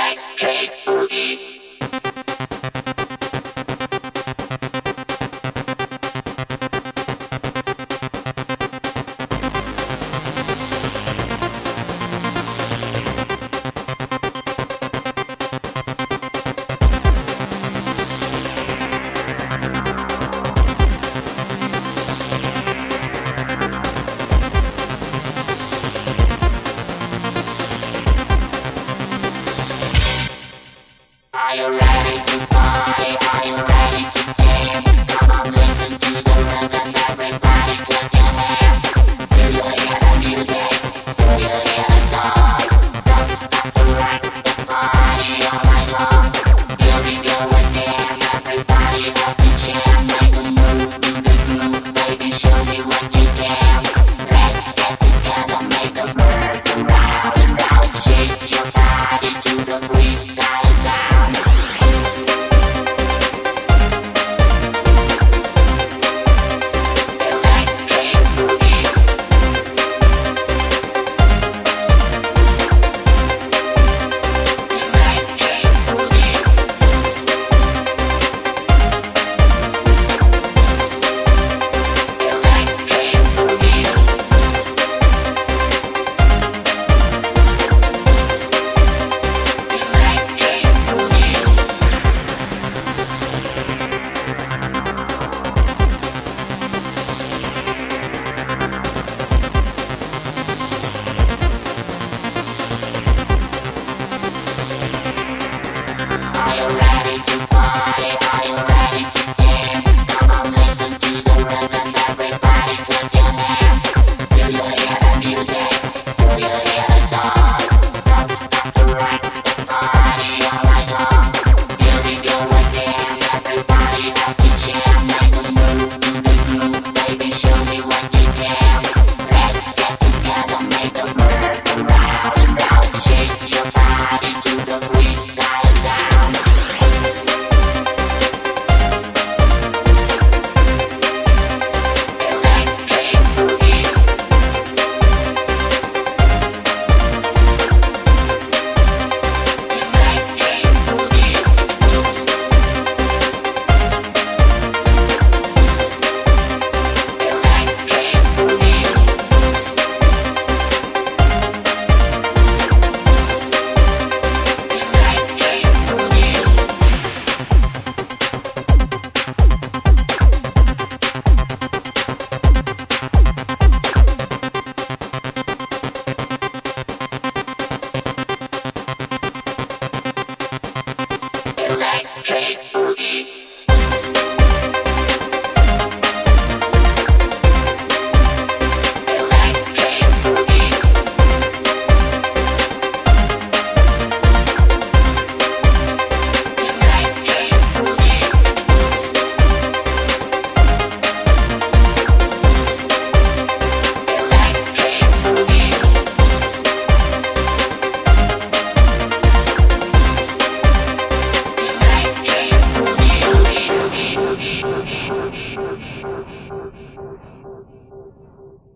Electric Boogie. Are you ready to party? Are you ready to dance? Come on, listen to the rhythm. Everybody clap your hands. Do you hear the music? Do you hear the song? Don't stop to rock the party all night long. Here we go again. Everybody has to jam. Make a move to the groove. Baby, show me what you can. Let's get together. Make the bird go round and round. Shake your body to the freestyle sound. Are you ready to party? Are you ready to dance? Come on, listen to the rhythm. Everybody clap your hands. Do you hear the music? Do you hear the song? Don't stop to rock the party all night long. Here we go again. Everybody has to jam. Make a move to the groove. Baby, show me what you can. Let's get together. Make the bird go round and round. Shake your body to the freestyle sound. Electric Boogie. Boogie.